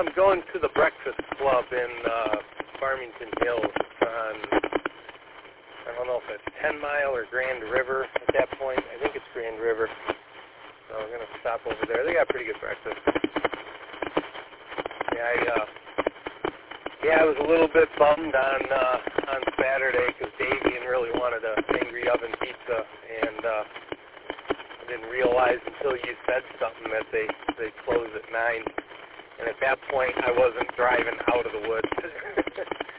I'm going to the Breakfast Club in Farmington Hills on, I don't know if it's 10 Mile or Grand River at that point. I think it's Grand River. So we're going to stop over there. They got pretty good breakfast. Yeah, I was a little bit bummed on Saturday because Davian really wanted a Angry Oven pizza, and I didn't realize until you said something that they close at 9. And at that point, I wasn't driving out of the woods.